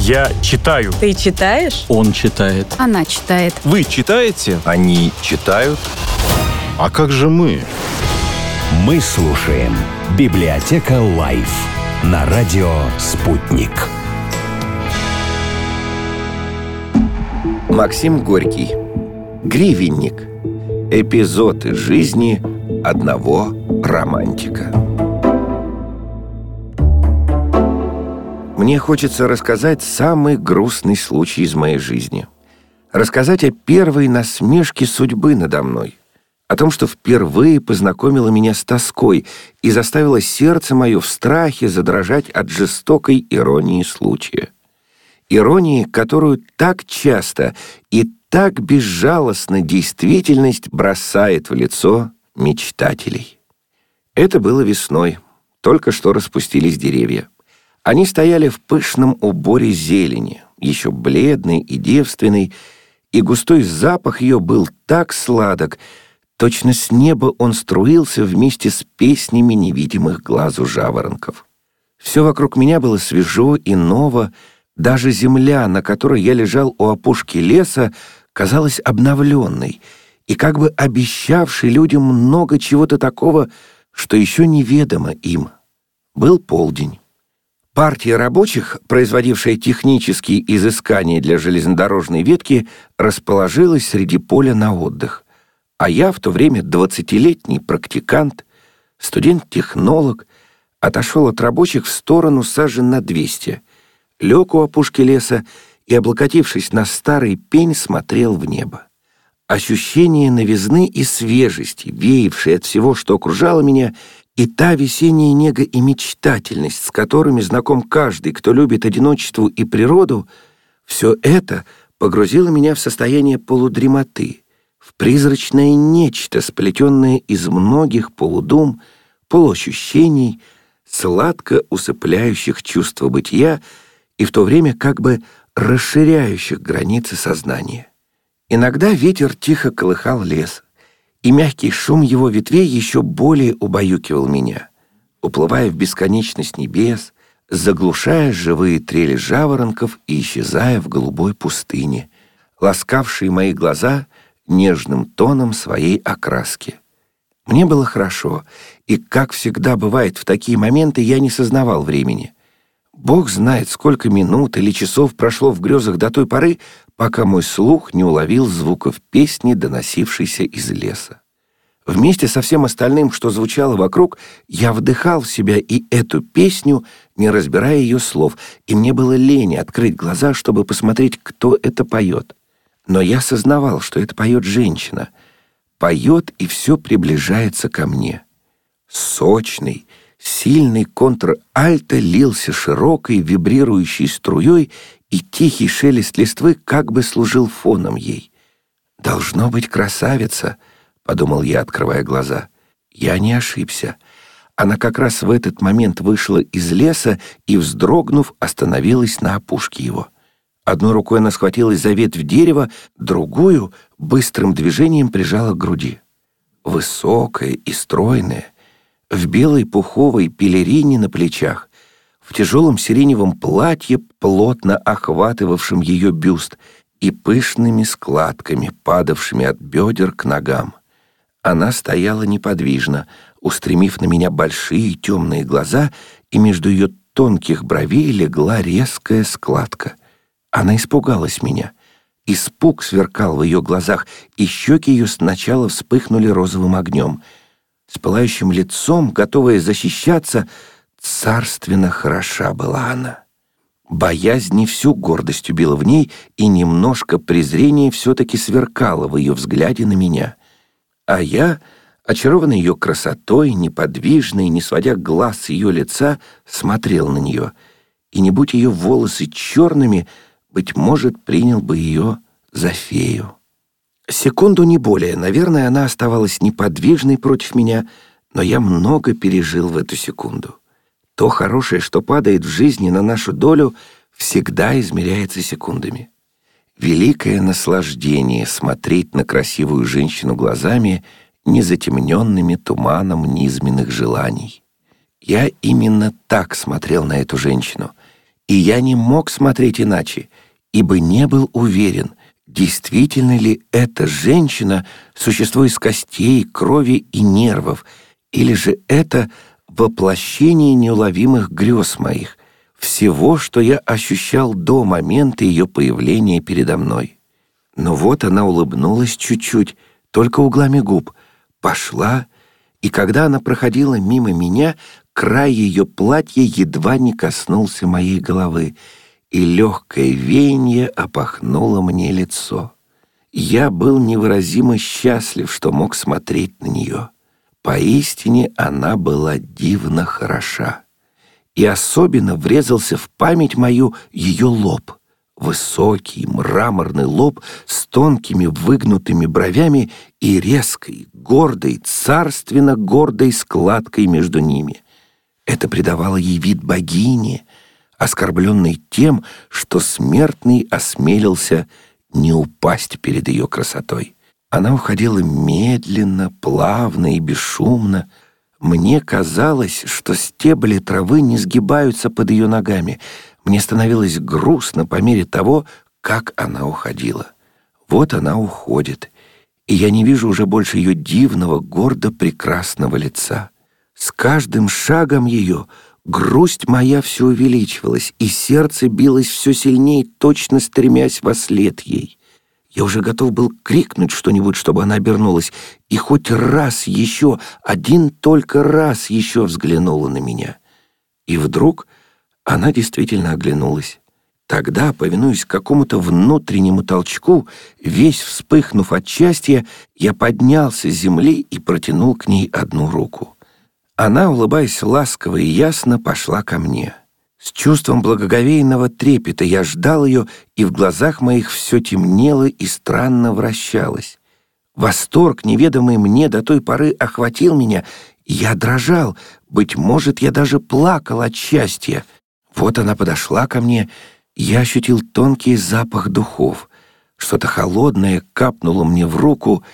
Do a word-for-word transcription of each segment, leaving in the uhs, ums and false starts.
Я читаю. Ты читаешь? Он читает. Она читает. Вы читаете? Они читают. А как же мы? Мы слушаем «Библиотека Лайф» на радио «Спутник». Максим Горький. Гривенник. Эпизод из жизни одного романтика. Мне хочется рассказать самый грустный случай из моей жизни. Рассказать о первой насмешке судьбы надо мной. О том, что впервые познакомила меня с тоской и заставила сердце мое в страхе задрожать от жестокой иронии случая. Иронии, которую так часто и так безжалостно действительность бросает в лицо мечтателей. Это было весной, только что распустились деревья. Они стояли в пышном уборе зелени, еще бледной и девственной, и густой запах ее был так сладок, точно с неба он струился вместе с песнями невидимых глазу жаворонков. Все вокруг меня было свежо и ново, даже земля, на которой я лежал у опушки леса, казалась обновленной и как бы обещавшей людям много чего-то такого, что еще неведомо им. Был полдень. Партия рабочих, производившая технические изыскания для железнодорожной ветки, расположилась среди поля на отдых. А я в то время двадцатилетний практикант, студент-технолог, отошел от рабочих в сторону сажен на двести, лег у опушки леса и, облокотившись на старый пень, смотрел в небо. Ощущение новизны и свежести, веявшее от всего, что окружало меня, и та весенняя нега и мечтательность, с которыми знаком каждый, кто любит одиночество и природу, все это погрузило меня в состояние полудремоты, в призрачное нечто, сплетенное из многих полудум, полуощущений, сладко усыпляющих чувство бытия и в то время как бы расширяющих границы сознания. Иногда ветер тихо колыхал лес, и мягкий шум его ветвей еще более убаюкивал меня, уплывая в бесконечность небес, заглушая живые трели жаворонков и исчезая в голубой пустыне, ласкавшей мои глаза нежным тоном своей окраски. Мне было хорошо, и, как всегда бывает в такие моменты, я не сознавал времени. Бог знает, сколько минут или часов прошло в грезах до той поры, пока мой слух не уловил звуков песни, доносившейся из леса. Вместе со всем остальным, что звучало вокруг, я вдыхал в себя и эту песню, не разбирая ее слов, и мне было лень открыть глаза, чтобы посмотреть, кто это поет. Но я сознавал, что это поет женщина. Поет, и все приближается ко мне. Сочный, сильный контр-альто лился широкой вибрирующей струей, и тихий шелест листвы как бы служил фоном ей. «Должно быть красавица», — подумал я, открывая глаза. Я не ошибся. Она как раз в этот момент вышла из леса и, вздрогнув, остановилась на опушке его. Одной рукой она схватилась за ветвь дерева, другую быстрым движением прижала к груди. Высокая и стройная, в белой пуховой пелерине на плечах, в тяжелом сиреневом платье, плотно охватывавшем ее бюст, и пышными складками, падавшими от бедер к ногам. Она стояла неподвижно, устремив на меня большие темные глаза, и между ее тонких бровей легла резкая складка. Она испугалась меня. Испуг сверкал в ее глазах, и щеки ее сначала вспыхнули розовым огнем. С пылающим лицом, готовая защищаться, царственно хороша была она. Боязнь не всю гордость убила в ней, и немножко презрения все-таки сверкало в ее взгляде на меня. А я, очарованный ее красотой, неподвижный, не сводя глаз с ее лица, смотрел на нее, и не будь ее волосы черными, быть может, принял бы ее за фею. Секунду, не более, наверное, она оставалась неподвижной против меня, но я много пережил в эту секунду. То хорошее, что падает в жизни на нашу долю, всегда измеряется секундами. Великое наслаждение смотреть на красивую женщину глазами, не затемненными туманом низменных желаний. Я именно так смотрел на эту женщину, И я не мог смотреть иначе, ибо не был уверен, действительно ли эта женщина существо из костей, крови и нервов, или же это воплощение неуловимых грез моих, всего, что я ощущал до момента ее появления передо мной. Но вот она улыбнулась чуть-чуть, только углами губ, пошла, и когда она проходила мимо меня, край ее платья едва не коснулся моей головы, и легкое веяние опахнуло мне лицо. Я был невыразимо счастлив, что мог смотреть на нее. Поистине она была дивно хороша. И особенно врезался в память мою ее лоб. Высокий мраморный лоб с тонкими выгнутыми бровями и резкой, гордой, царственно гордой складкой между ними. Это придавало ей вид богини, оскорбленной тем, что смертный осмелился не упасть перед ее красотой. Она уходила медленно, плавно и бесшумно. Мне казалось, что стебли травы не сгибаются под ее ногами. Мне становилось грустно по мере того, как она уходила. Вот она уходит, и я не вижу уже больше ее дивного, гордо прекрасного лица. С каждым шагом ее грусть моя все увеличивалась, и сердце билось все сильнее, точно стремясь вослед ей. Я уже готов был крикнуть что-нибудь, чтобы она обернулась, и хоть раз еще, один только раз еще взглянула на меня. И вдруг она действительно оглянулась. Тогда, повинуясь какому-то внутреннему толчку, весь вспыхнув от счастья, я поднялся с земли и протянул к ней одну руку. Она, улыбаясь ласково и ясно, пошла ко мне. С чувством благоговейного трепета я ждал ее, и в глазах моих все темнело и странно вращалось. Восторг, неведомый мне до той поры, охватил меня, и я дрожал, быть может, я даже плакал от счастья. Вот она подошла ко мне, и я ощутил тонкий запах духов. Что-то холодное капнуло мне в руку,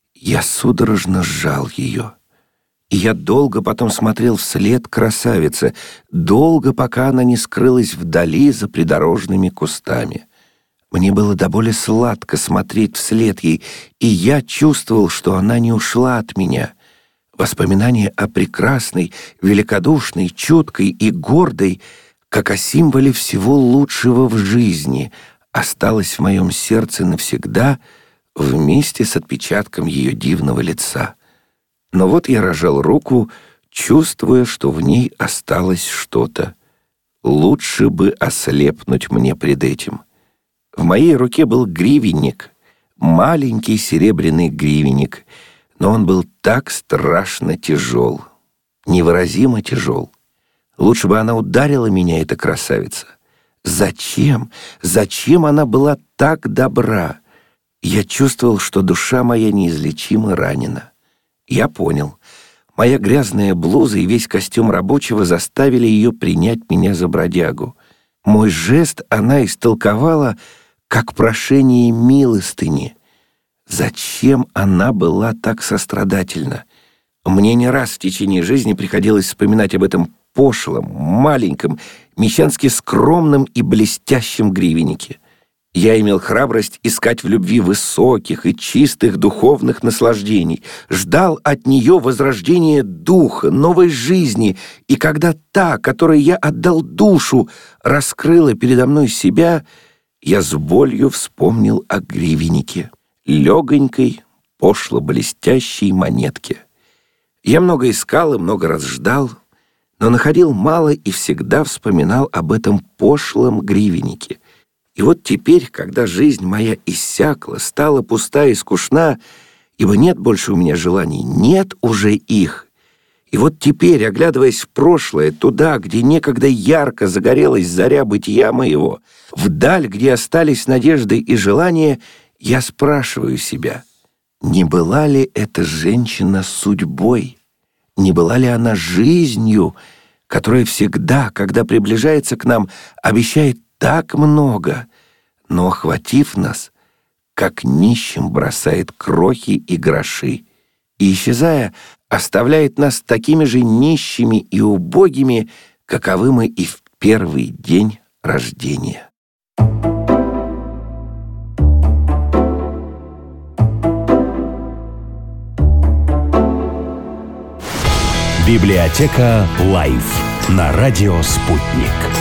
я судорожно сжал ее. И я долго потом смотрел вслед красавице, долго, пока она не скрылась вдали за придорожными кустами. Мне было до боли сладко смотреть вслед ей, и я чувствовал, что она не ушла от меня. Воспоминание о прекрасной, великодушной, чуткой и гордой, как о символе всего лучшего в жизни, осталось в моем сердце навсегда вместе с отпечатком ее дивного лица. Но вот я разжал руку, чувствуя, что в ней осталось что-то. Лучше бы ослепнуть мне пред этим. В моей руке был гривенник, маленький серебряный гривенник, но он был так страшно тяжел, невыразимо тяжел. Лучше бы она ударила меня, эта красавица. Зачем? Зачем она была так добра? Я чувствовал, что душа моя неизлечимо ранена. Я понял. Моя грязная блуза и весь костюм рабочего заставили ее принять меня за бродягу. Мой жест она истолковала как прошение милостыни. Зачем она была так сострадательна? Мне не раз в течение жизни приходилось вспоминать об этом пошлом, маленьком, мещански скромном и блестящем гривеннике. Я имел храбрость искать в любви высоких и чистых духовных наслаждений, ждал от нее возрождения духа, новой жизни, и когда та, которой я отдал душу, раскрыла передо мной себя, я с болью вспомнил о гривеннике, легонькой, пошло-блестящей монетке. Я много искал и много раз ждал, но находил мало и всегда вспоминал об этом пошлом гривеннике. И вот теперь, когда жизнь моя иссякла, стала пуста и скучна, ибо нет больше у меня желаний, нет уже их. И вот теперь, оглядываясь в прошлое, туда, где некогда ярко загорелась заря бытия моего, вдаль, где остались надежды и желания, я спрашиваю себя, не была ли эта женщина судьбой? Не была ли она жизнью, которая всегда, когда приближается к нам, обещает так много, но, охватив нас, как нищим бросает крохи и гроши, и, исчезая, оставляет нас такими же нищими и убогими, каковы мы и в первый день рождения. Библиотека Лайф на радио «Спутник».